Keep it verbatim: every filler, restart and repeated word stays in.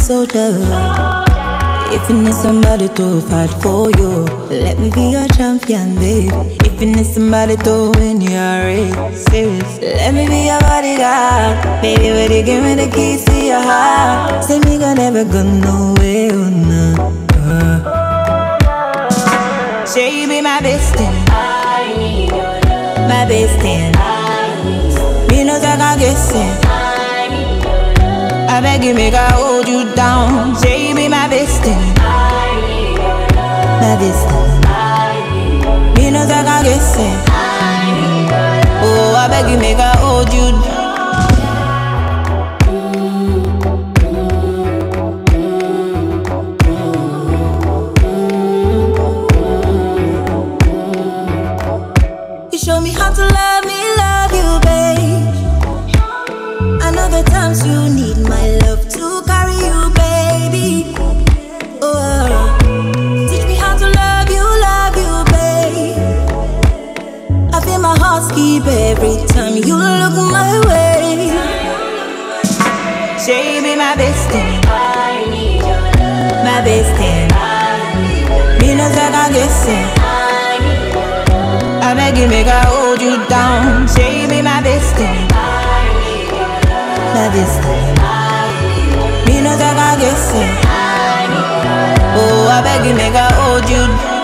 soldier. If you need somebody to fight for you, let me be your champion, babe. If you need somebody to win your race, let me be your bodyguard. Baby, will you give me the keys to your heart? Say me gonna never go nowhere, oh no. Say you be my bestie, I need your love. my bestie. I need your love. Me no take a guessing. I need your love. I beg you, make I hold you down. Say you be my bestie, I need your love. my bestie. I need your love. Me no take a guessing. I need your love. Oh, I beg you, make I hold you down. You show me how to love me, love you, babe. I know the times you need my love to carry you, baby. Oh, teach me how to love you, love you, babe. I feel my heart skip every time you look my way. Say you be my bestie, I need your love. my bestie. I need your love. Me no take a guessing. I need your love. I beg you, make I hold you down. Say you be my bestie, I need your love. my bestie. I need your love. Me no take a guessing. I need your love. Oh, I beg you, make I hold you down.